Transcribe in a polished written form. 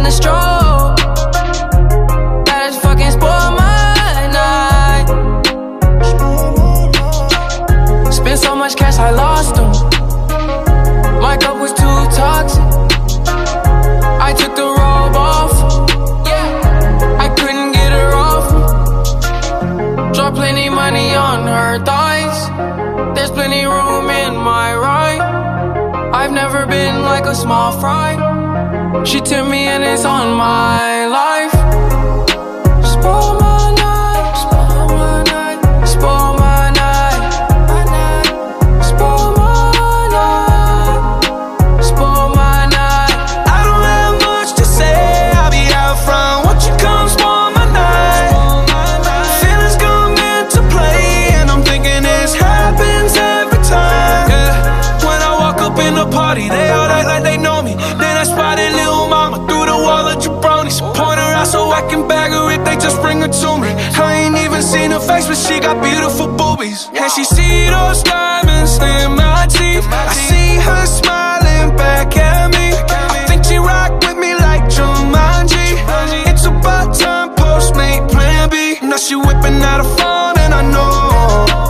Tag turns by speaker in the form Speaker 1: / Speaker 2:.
Speaker 1: the stroke. That just fucking spoiled my night. Spent so much cash, I lost them. My cup was too toxic. I took the robe off. I couldn't get her off. Dropped plenty money on her thighs. There's plenty room in my right. I've never been like a small fry. She took me and it's on my life. Spoil my night, spoil my night, spoil my night, spoil my night, spoil my night.
Speaker 2: I don't have much to say, I'll be out front. Won't you come spoil my night? Feelings come into play, and I'm thinking this happens every time. Yeah. When I walk up in the party, they all act like they know me. Then I spotted Lil' Mama through the wall of jabronis. Point her out so I can bag her if they just bring her to me. I ain't even seen her face, but she got beautiful boobies. And she see those diamonds in my teeth. I see her smiling back at me. I think she rock with me like Jumanji. It's about time, Postmate Plan B. Now she whipping out a phone and I know